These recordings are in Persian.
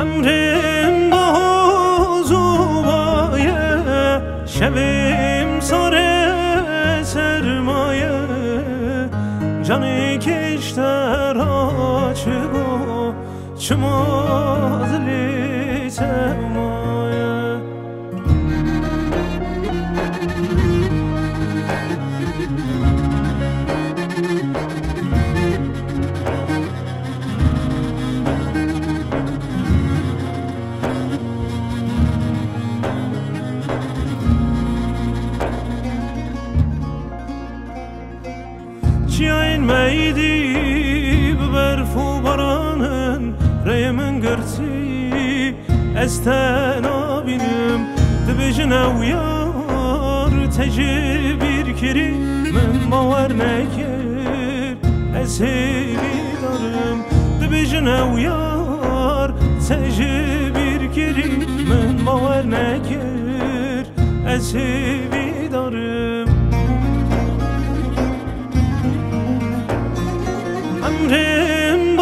امرم بازوبایه شویم سر سرمایه جانی کشتر آچگو چمازلی سرمایه Çiğin meydi berf u baranın Reymen gırtı esten abinim Dibijine uyar teci bir kiri Min bavar nekir esiri darım Dibijine uyar teci bir kiri Min bavar nekir esiri darım امرم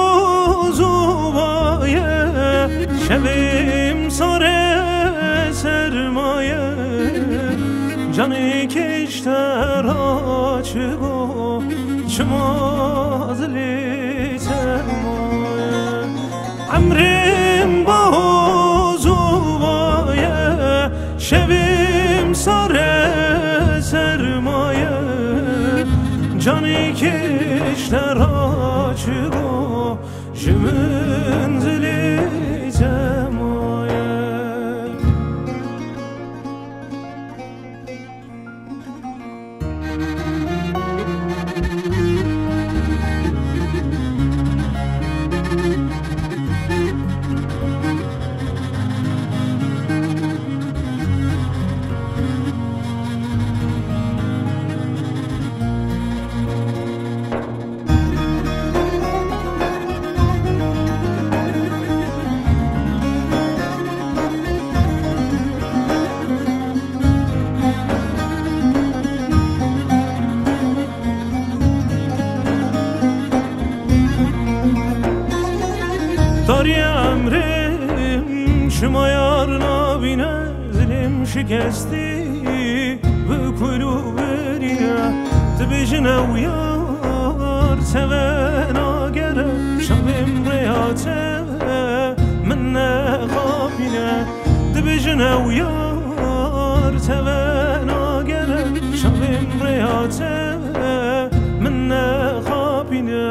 بازوبایه شویم سر سرمایه جانی کشتر آچگو چمازلی سرمایه امرم بازوبایه شویم سر سرمایه جانی کشتر آچگو جمنزلی زمایه داری امرم شما یار نبینه زلم شکستی و کلو بریه تبیجنه و یار سوه ناگره شبم ریاته من نخابینه تبیجنه و یار سوه ناگره شبم ریاته من نخابینه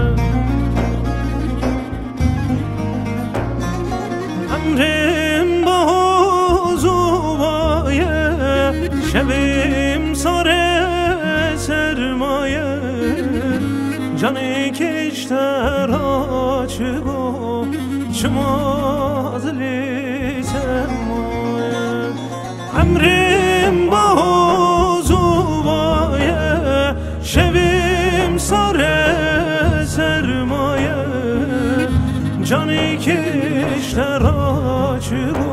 امرم بازوبایه شویم سر سرمایه جانی کشتر آچگو چمازلی سرمایه امرم بازوبایه شویم سر سرمایه جانی کشتر آچگو